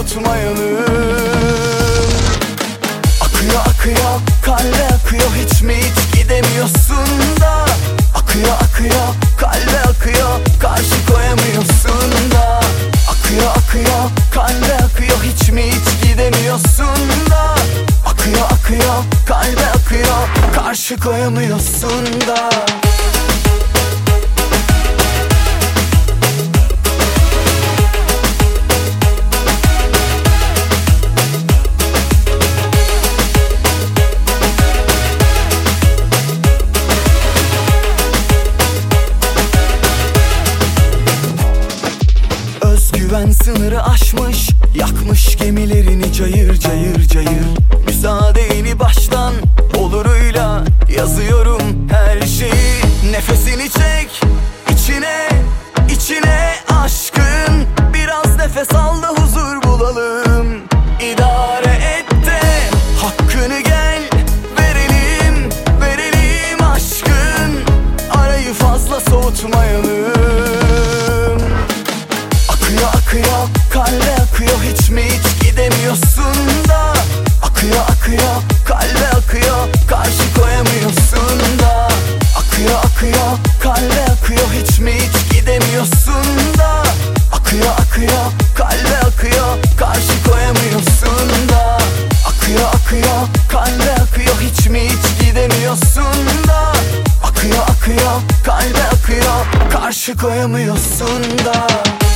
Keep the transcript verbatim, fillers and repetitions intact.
soğutmayalım. Akıyor akıyor, kalbe akıyor, hiç mi hiç gidemiyorsun da. Akıyor akıyor, kalbe akıyor, karşı koyamıyorsun da. Akıyor akıyor, kalbe akıyor, hiç mi hiç gidemiyorsun da. Akıyor akıyor, kalbe akıyor, karşı koyamıyorsun da. Güven sınırı aşmış, yakmış gemilerini cayır cayır cayır. Müsaadeni baştan oluruyla yazıyorum her şeyi. Nefesini çek, içine, içine aşkın. Biraz nefes al da huzur bulalım. İdare et de hakkını gel verelim, verelim aşkın. Arayı fazla soğutmayalım. Akıyor akıyor, kalbe akıyor, hiç mi hiç gidemiyorsun da. Akıyor akıyor, kalbe akıyor, karşı koyamıyorsun da. Akıyor akıyor, kalbe akıyor, hiç mi hiç gidemiyorsun da. Akıyor akıyor, kalbe akıyor, karşı koyamıyorsun da. Akıyor akıyor, kalbe akıyor, hiç mi hiç gidemiyorsun da. Akıyor akıyor, kalbe akıyor, karşı koyamıyorsun da.